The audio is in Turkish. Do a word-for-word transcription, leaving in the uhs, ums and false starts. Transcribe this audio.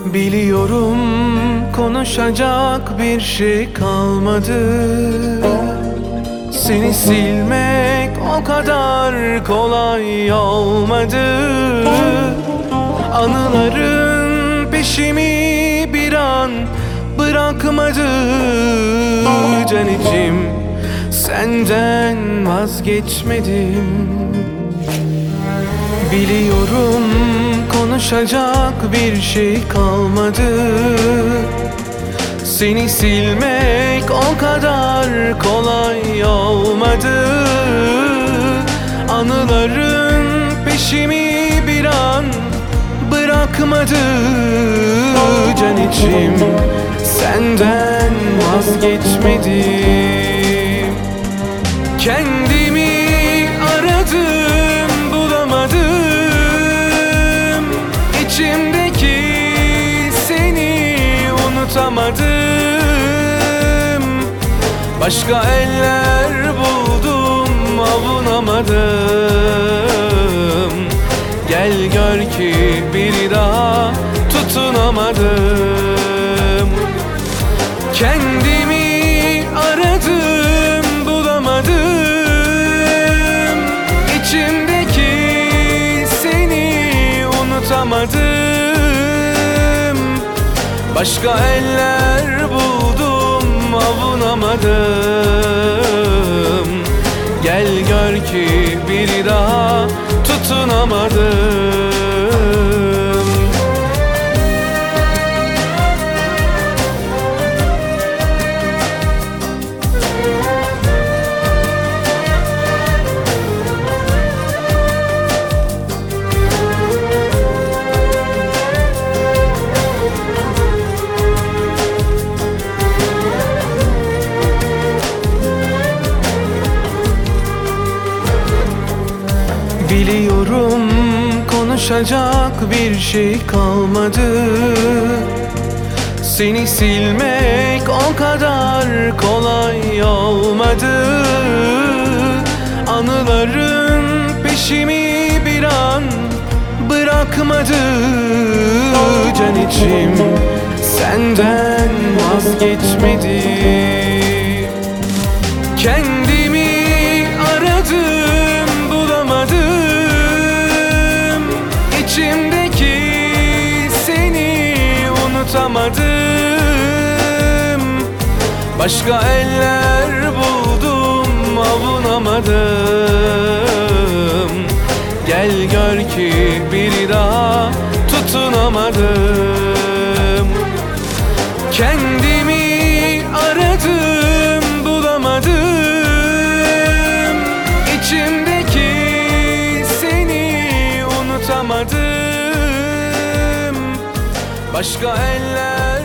Biliyorum konuşacak bir şey kalmadı. Seni silmek o kadar kolay olmadı. Anıların peşimi bir an bırakmadı. Can içim, senden vazgeçmedim. Biliyorum konuşacak bir şey kalmadı. Seni silmek o kadar kolay olmadı. Anıların peşimi bir an bırakmadı. Can içim, senden vazgeçmedim. Kendimi aradım, bulamadım. İçimdeki seni unutamadım. Başka eller buldum, avunamadım. Gel gör ki bir daha tutunamadım. Kendimi aradım, bulamadım. İçimdeki seni unutamadım. Başka eller buldum, avunamadım. Gel gör ki bir daha tutunamadım. Biliyorum konuşacak bir şey kalmadı. Seni silmek o kadar kolay olmadı. Anıların peşimi bir an bırakmadı. Can içim, senden vazgeçmedim. Kendimi aradım, bulamadım. İçimdeki seni unutamadım. Başka eller buldum, avunamadım. Gel gör ki bir daha tutunamadım. Kendimi aradım, bulamadım. İçimdeki seni unutamadım. Başka eller